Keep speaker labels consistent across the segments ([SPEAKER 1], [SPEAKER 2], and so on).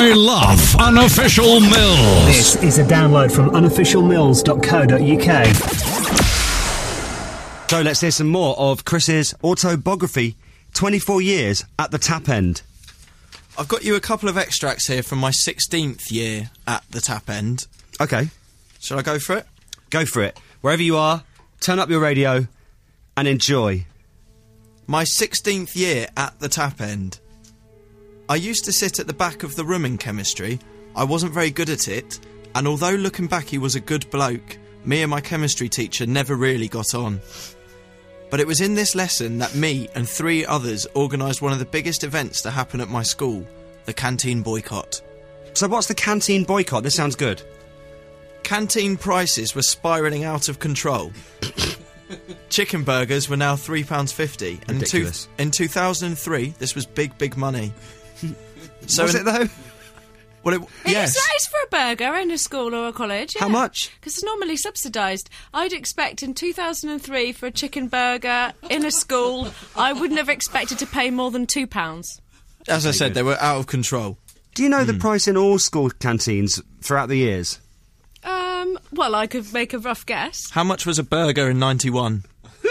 [SPEAKER 1] I love Unofficial Mills.
[SPEAKER 2] This is a download from unofficialmills.co.uk.
[SPEAKER 3] So let's hear some more of Chris's autobiography, 24 years at the Tap End.
[SPEAKER 4] I've got you a couple of extracts here from my 16th year at the Tap End.
[SPEAKER 3] Okay.
[SPEAKER 4] Shall I go for it?
[SPEAKER 3] Go for it. Wherever you are, turn up your radio and enjoy.
[SPEAKER 4] My 16th year at the Tap End. I used to sit at the back of the room in chemistry. I wasn't very good at it, and although looking back he was a good bloke, me and my chemistry teacher never really got on. But it was in this lesson that me and 3 others organised one of the biggest events to happen at my school, the canteen boycott.
[SPEAKER 3] So what's the canteen boycott? This sounds good.
[SPEAKER 4] Canteen prices were spiralling out of control. Chicken burgers were now £3.50. And
[SPEAKER 3] Ridiculous.
[SPEAKER 4] in 2003, this was big money. So
[SPEAKER 3] Was it though?
[SPEAKER 4] Well, yes.
[SPEAKER 5] It's for a burger in a school or a college. Yeah.
[SPEAKER 3] How much?
[SPEAKER 5] Because it's normally subsidised. I'd expect in 2003 for a chicken burger in a school, I wouldn't have expected to pay more than £2.
[SPEAKER 4] As I said, they were out of control.
[SPEAKER 3] Do you know the price in all school canteens throughout the years?
[SPEAKER 5] Well, I could make a rough guess.
[SPEAKER 4] How much was a burger in 91?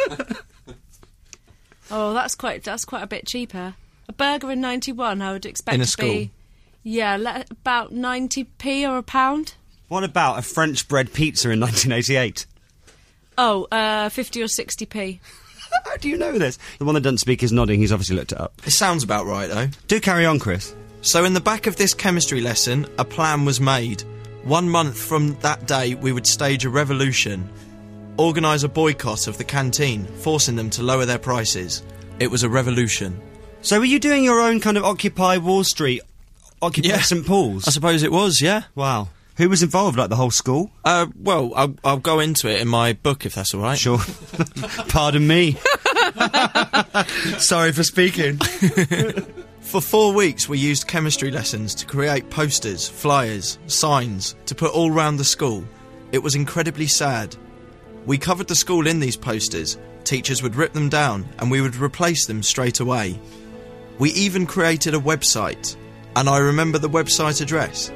[SPEAKER 5] Oh, that's quite a bit cheaper. A burger in 91, I would expect
[SPEAKER 4] In a
[SPEAKER 5] to
[SPEAKER 4] school?
[SPEAKER 5] be... Yeah, about 90p or £1.
[SPEAKER 3] What about a French bread pizza in 1988?
[SPEAKER 5] Oh, 50 or 60p.
[SPEAKER 3] How do you know this? The one that doesn't speak is nodding. He's obviously looked it up.
[SPEAKER 4] It sounds about right, though.
[SPEAKER 3] Do carry on, Chris.
[SPEAKER 4] So in the back of this chemistry lesson, a plan was made. 1 month from that day, we would stage a revolution, organise a boycott of the canteen, forcing them to lower their prices. It was a revolution.
[SPEAKER 3] So were you doing your own kind of Occupy Wall Street, Occupy
[SPEAKER 4] Yeah.
[SPEAKER 3] St Paul's?
[SPEAKER 4] I suppose it was, yeah.
[SPEAKER 3] Wow. Who was involved, like the whole school?
[SPEAKER 4] Well, I'll go into it in my book, if that's all right.
[SPEAKER 3] Sure. Pardon me. Sorry for speaking.
[SPEAKER 4] For 4 weeks, we used chemistry lessons to create posters, flyers, signs, to put all round the school. It was incredibly sad. We covered the school in these posters. Teachers would rip them down, and we would replace them straight away. We even created a website, and I remember the website address: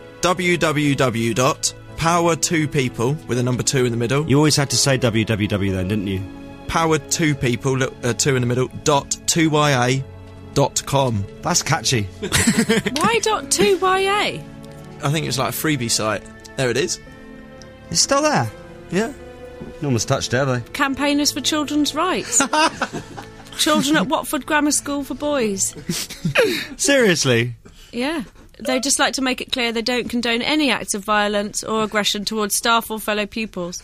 [SPEAKER 4] www.power2people, with a number 2 in the middle.
[SPEAKER 3] You always had to say www then, didn't you?
[SPEAKER 4] Power2people, 2 in the middle, .2ya.com.
[SPEAKER 3] That's catchy.
[SPEAKER 5] Why .2ya?
[SPEAKER 4] I think it's like a freebie site. There it is.
[SPEAKER 3] It's still there.
[SPEAKER 4] Yeah.
[SPEAKER 3] No one's touched it, have they?
[SPEAKER 5] Campaigners for children's rights. Children at Watford Grammar School for Boys.
[SPEAKER 3] Seriously?
[SPEAKER 5] Yeah. They just like to make it clear they don't condone any acts of violence or aggression towards staff or fellow pupils.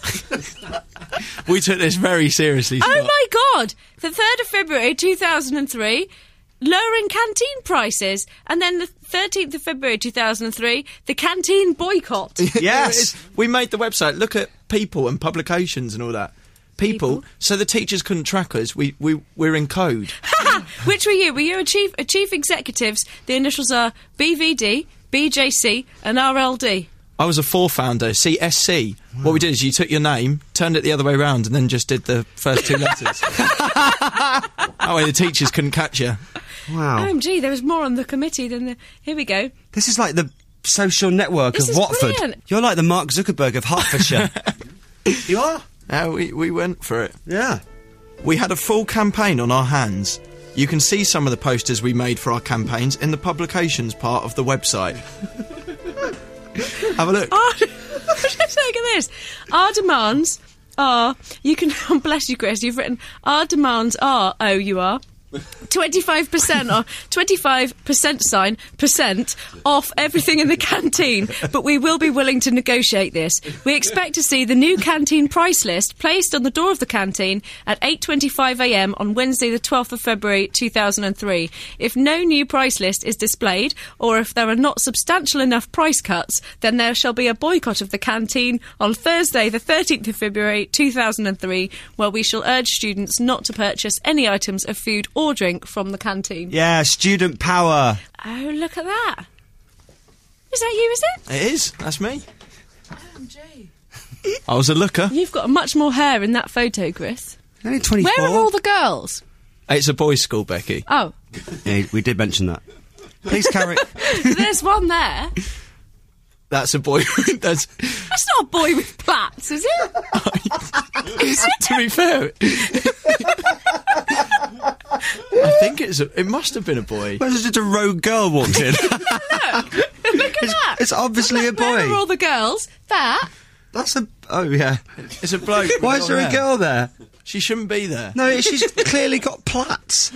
[SPEAKER 4] We took this very seriously.
[SPEAKER 5] Oh
[SPEAKER 4] Scott.
[SPEAKER 5] my God! The 3rd of February 2003, lowering canteen prices. And then the 13th of February 2003, the canteen boycott.
[SPEAKER 3] Yes.
[SPEAKER 4] We made the website. Look at people and publications and all that. People. So the teachers couldn't track us. We're in code.
[SPEAKER 5] Which were you? Were you a chief executives? The initials are BVD, BJC and RLD.
[SPEAKER 4] I was a 4 founder, CSC. Wow. What we did is you took your name, turned it the other way around, and then just did the first 2 letters. That way the teachers couldn't catch you.
[SPEAKER 3] Wow.
[SPEAKER 5] OMG, there was more on the committee than the... Here we go.
[SPEAKER 3] This is like the social network
[SPEAKER 5] This
[SPEAKER 3] of
[SPEAKER 5] is
[SPEAKER 3] Watford.
[SPEAKER 5] brilliant.
[SPEAKER 3] You're like the Mark Zuckerberg of Hertfordshire. You are?
[SPEAKER 4] We went for it.
[SPEAKER 3] Yeah.
[SPEAKER 4] We had a full campaign on our hands. You can see some of the posters we made for our campaigns in the publications part of the website. Have a look.
[SPEAKER 5] Look at this. Our demands are... You can... Oh, bless you, Chris. You've written... Our demands are... Oh, you are... 25% off, 25% sign, percent off everything in the canteen, but we will be willing to negotiate this. We expect to see the new canteen price list placed on the door of the canteen at 8:25am on Wednesday the 12th of February 2003. If no new price list is displayed, or if there are not substantial enough price cuts, then there shall be a boycott of the canteen on Thursday the 13th of February 2003, where we shall urge students not to purchase any items of food or drink from the canteen.
[SPEAKER 3] Yeah, student power.
[SPEAKER 5] Oh, look at that. Is that you, is it?
[SPEAKER 4] It is. That's me. OMG. I was a looker.
[SPEAKER 5] You've got much more hair in that photo, Chris.
[SPEAKER 3] Only 24.
[SPEAKER 5] Where are all the girls?
[SPEAKER 4] It's a boys' school, Becky.
[SPEAKER 5] Oh.
[SPEAKER 3] Yeah, we did mention that. Please carry.
[SPEAKER 5] There's one there.
[SPEAKER 4] That's a boy. That's
[SPEAKER 5] That's not a boy with plaits, is it? Is it?
[SPEAKER 4] to be fair. I think it must have been a boy.
[SPEAKER 3] Where's just a rogue girl walked in?
[SPEAKER 5] Look at that.
[SPEAKER 3] It's obviously a
[SPEAKER 5] Where are
[SPEAKER 3] boy.
[SPEAKER 5] all the girls? That.
[SPEAKER 3] That's a. Oh yeah.
[SPEAKER 4] It's a bloke. with
[SPEAKER 3] Why is there
[SPEAKER 4] long
[SPEAKER 3] a
[SPEAKER 4] hair.
[SPEAKER 3] girl there?
[SPEAKER 4] She shouldn't be there.
[SPEAKER 3] No, she's clearly got plaits.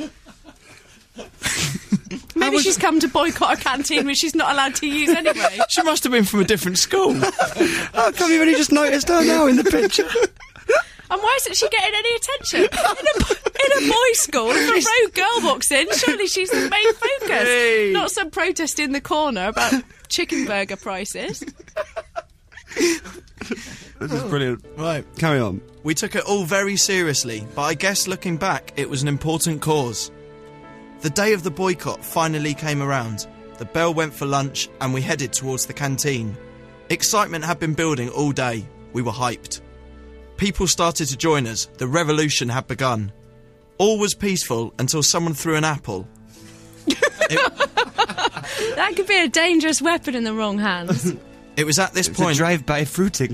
[SPEAKER 5] Maybe she's come to boycott a canteen which she's not allowed to use anyway.
[SPEAKER 4] She must have been from a different school.
[SPEAKER 3] How come you only just noticed her now in the picture?
[SPEAKER 5] And why isn't she getting any attention? In a boys' school, if a rogue girl walks in, surely she's the main focus.
[SPEAKER 4] Hey.
[SPEAKER 5] Not some protest in the corner about chicken burger prices.
[SPEAKER 3] This is brilliant.
[SPEAKER 4] Right.
[SPEAKER 3] Carry on.
[SPEAKER 4] We took it all very seriously, but I guess looking back, it was an important cause. The day of the boycott finally came around. The bell went for lunch and we headed towards the canteen. Excitement had been building all day. We were hyped. People started to join us. The revolution had begun. All was peaceful until someone threw an apple.
[SPEAKER 5] That could be a dangerous weapon in the wrong hands.
[SPEAKER 4] It was at this
[SPEAKER 3] It's a
[SPEAKER 4] point...
[SPEAKER 3] drive-by fruiting.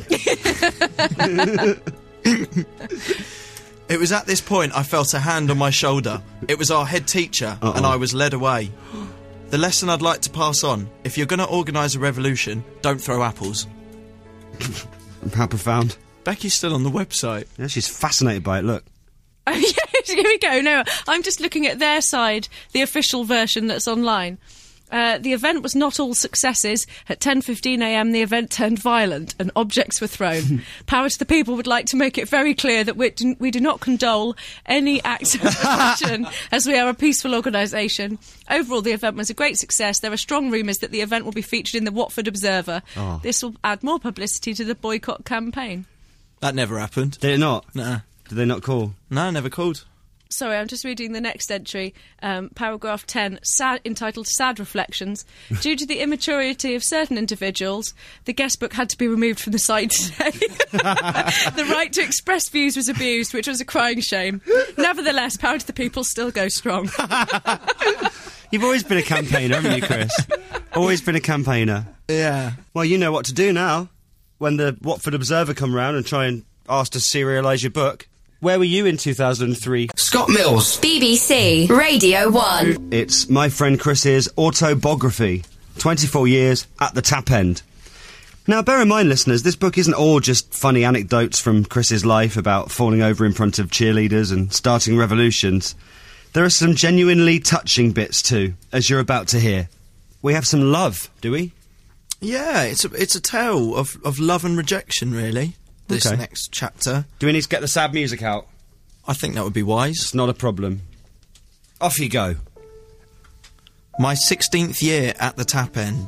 [SPEAKER 4] It was at this point I felt a hand on my shoulder. It was our head teacher, and I was led away. The lesson I'd like to pass on: if you're going to organise a revolution, don't throw apples.
[SPEAKER 3] How profound.
[SPEAKER 4] Becky's still on the website.
[SPEAKER 3] Yeah, she's fascinated by it. Look.
[SPEAKER 5] Oh, yes, here we go. No, I'm just looking at their side, the official version that's online. The event was not all successes. At 10:15am, the event turned violent and objects were thrown. Power to the People would like to make it very clear that we do not condole any acts of repression, as we are a peaceful organisation. Overall, the event was a great success. There are strong rumours that the event will be featured in the Watford Observer.
[SPEAKER 3] Oh.
[SPEAKER 5] This will add more publicity to the boycott campaign.
[SPEAKER 4] That never happened.
[SPEAKER 3] Did it not?
[SPEAKER 4] Nah.
[SPEAKER 3] Did they not call?
[SPEAKER 4] No, never called.
[SPEAKER 5] Sorry, I'm just reading the next entry, paragraph 10, entitled Sad Reflections. Due to the immaturity of certain individuals, the guest book had to be removed from the site today. The right to express views was abused, which was a crying shame. Nevertheless, Power to the People still go strong.
[SPEAKER 3] You've always been a campaigner, haven't you, Chris? Always been a campaigner.
[SPEAKER 4] Yeah.
[SPEAKER 3] Well, you know what to do now. When the Watford Observer come round and try and ask to serialise your book. Where were you in 2003?
[SPEAKER 1] Scott Mills.
[SPEAKER 6] BBC Radio 1.
[SPEAKER 3] It's my friend Chris's autobiography. 24 years at the tap end. Now, bear in mind, listeners, this book isn't all just funny anecdotes from Chris's life about falling over in front of cheerleaders and starting revolutions. There are some genuinely touching bits too, as you're about to hear. We have some love, do we?
[SPEAKER 4] Yeah, it's a tale of love and rejection, really, this
[SPEAKER 3] Okay.
[SPEAKER 4] next chapter.
[SPEAKER 3] Do we need to get the sad music out?
[SPEAKER 4] I think that would be wise.
[SPEAKER 3] It's not a problem. Off you go.
[SPEAKER 4] My 16th year at the tap end.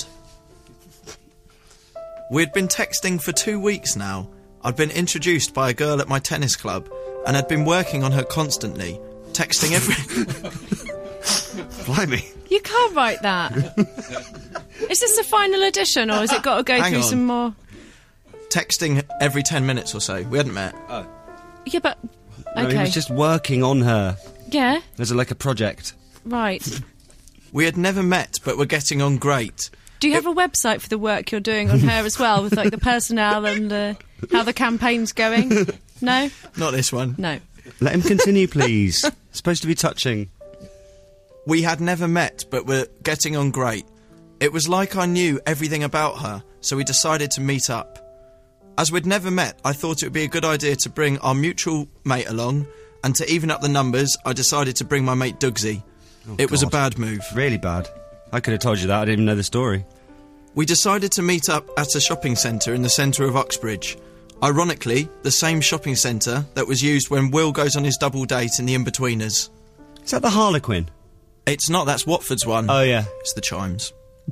[SPEAKER 4] We'd been texting for 2 weeks now. I'd been introduced by a girl at my tennis club and had been working on her constantly, texting every...
[SPEAKER 3] Blimey.
[SPEAKER 5] You can't write that. Is this the final edition, or has it got to go
[SPEAKER 4] Hang
[SPEAKER 5] through
[SPEAKER 4] on.
[SPEAKER 5] some more?
[SPEAKER 4] texting every 10 minutes or so. We hadn't met.
[SPEAKER 5] Yeah, but...
[SPEAKER 3] No, he
[SPEAKER 5] Okay.
[SPEAKER 3] was just working on her
[SPEAKER 5] Yeah,
[SPEAKER 3] as like a project.
[SPEAKER 5] right.
[SPEAKER 4] We had never met, but were getting on great.
[SPEAKER 5] Do you have a website for the work you're doing on her as well, with like the personnel and how the campaign's going? No?
[SPEAKER 4] Not this one.
[SPEAKER 5] No.
[SPEAKER 3] Let him continue, please. It's supposed to be touching.
[SPEAKER 4] We had never met, but were getting on great. It was like I knew everything about her, so we decided to meet up. As we'd never met, I thought it would be a good idea to bring our mutual mate along, and to even up the numbers, I decided to bring my mate Dugsy. It was a
[SPEAKER 3] God.
[SPEAKER 4] bad move.
[SPEAKER 3] Really bad. I could have told you that. I didn't even know the story.
[SPEAKER 4] We decided to meet up at a shopping centre in the centre of Uxbridge. Ironically, the same shopping centre that was used when Will goes on his double date in The Inbetweeners.
[SPEAKER 3] Is that the Harlequin?
[SPEAKER 4] It's not, that's Watford's one.
[SPEAKER 3] Oh, yeah.
[SPEAKER 4] It's the Chimes.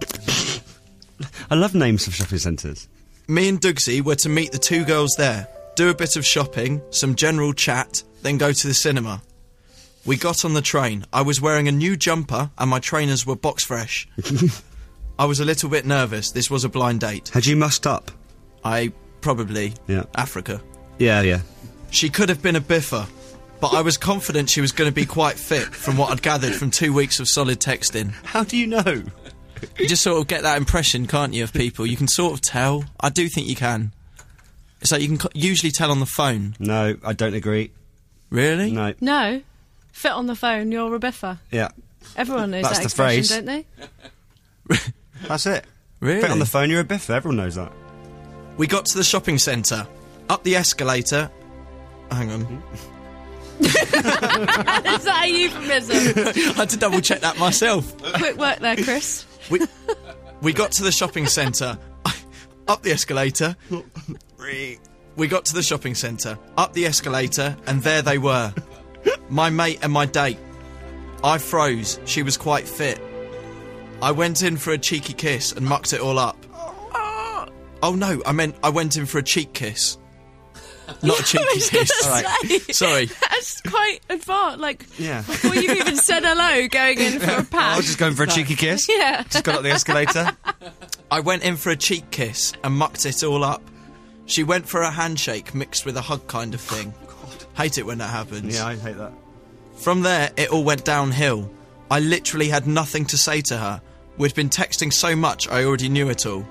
[SPEAKER 3] I love names of shopping centres.
[SPEAKER 4] Me and Dugsy were to meet the two girls there, do a bit of shopping, some general chat, then go to the cinema. We got on the train. I was wearing a new jumper and my trainers were box fresh. I was a little bit nervous. This was a blind date.
[SPEAKER 3] Had you mussed up?
[SPEAKER 4] Probably.
[SPEAKER 3] Yeah.
[SPEAKER 4] Africa.
[SPEAKER 3] Yeah.
[SPEAKER 4] She could have been a biffer, but I was confident she was going to be quite fit from what I'd gathered from 2 weeks of solid texting.
[SPEAKER 3] How do you know?
[SPEAKER 4] You just sort of get that impression, can't you, of people? You can sort of tell. I do think you can. It's like you can usually tell on the phone.
[SPEAKER 3] No, I don't agree.
[SPEAKER 4] Really?
[SPEAKER 3] No.
[SPEAKER 5] No. Fit on the phone, you're a biffer.
[SPEAKER 3] Yeah.
[SPEAKER 5] Everyone knows
[SPEAKER 3] That's
[SPEAKER 5] that
[SPEAKER 3] the
[SPEAKER 5] expression,
[SPEAKER 3] phrase.
[SPEAKER 5] don't they?
[SPEAKER 3] That's it.
[SPEAKER 4] Really?
[SPEAKER 3] Fit on the phone, you're a biffer. Everyone knows that.
[SPEAKER 4] We got to the shopping centre. Up the escalator. Hang on.
[SPEAKER 5] Is that a euphemism?
[SPEAKER 4] I had to double check that myself.
[SPEAKER 5] Quick work there, Chris.
[SPEAKER 4] We got to the shopping centre. Up the escalator. We got to the shopping centre. Up the escalator, and there they were. My mate and my date. I froze. She was quite fit. I went in for a cheeky kiss and mucked it all up. Oh no, I meant I went in for a cheek kiss. Not a cheeky kiss.
[SPEAKER 3] All right.
[SPEAKER 4] Sorry.
[SPEAKER 5] That's quite advanced. Like,
[SPEAKER 3] Yeah.
[SPEAKER 5] before you've even said hello, going in for a
[SPEAKER 3] I
[SPEAKER 5] pat.
[SPEAKER 3] was just going for a cheeky kiss.
[SPEAKER 5] Yeah.
[SPEAKER 3] Just got up the escalator.
[SPEAKER 4] I went in for a cheek kiss and mucked it all up. She went for a handshake mixed with a hug kind of thing. Hate it when that happens.
[SPEAKER 3] Yeah, I hate that.
[SPEAKER 4] From there, it all went downhill. I literally had nothing to say to her. We'd been texting so much, I already knew it all.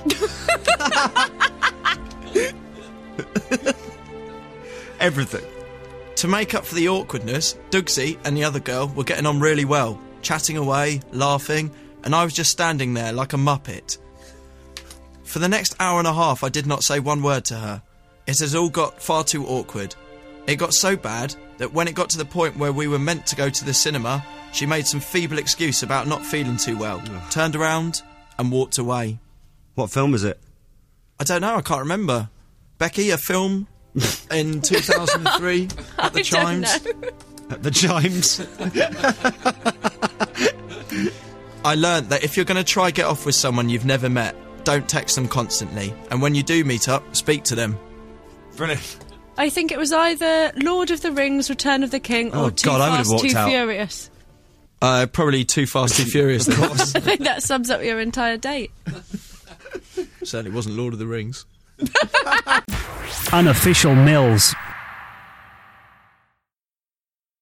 [SPEAKER 3] Everything.
[SPEAKER 4] To make up for the awkwardness, Dougsy and the other girl were getting on really well, chatting away, laughing, and I was just standing there like a muppet. For the next hour and a half, I did not say one word to her. It has all got far too awkward. It got so bad that when it got to the point where we were meant to go to the cinema, she made some feeble excuse about not feeling too well, turned around and walked away.
[SPEAKER 3] What film was it?
[SPEAKER 4] I don't know, I can't remember. Becky, a film in 2003 at the
[SPEAKER 5] I
[SPEAKER 4] Chimes.
[SPEAKER 5] don't know.
[SPEAKER 3] At the Chimes.
[SPEAKER 4] I learnt that if you're going to try get off with someone you've never met, don't text them constantly. And when you do meet up, speak to them.
[SPEAKER 3] Brilliant.
[SPEAKER 5] I think it was either Lord of the Rings, Return of the King, or
[SPEAKER 3] Oh,
[SPEAKER 5] Too
[SPEAKER 3] God, I would have
[SPEAKER 5] Fast,
[SPEAKER 3] walked
[SPEAKER 5] Too
[SPEAKER 3] out.
[SPEAKER 5] Furious.
[SPEAKER 4] Probably Too Fast, Too Furious.
[SPEAKER 3] Of course.
[SPEAKER 5] I think that sums up your entire date.
[SPEAKER 4] Certainly wasn't Lord of the Rings.
[SPEAKER 2] Unofficial Mills.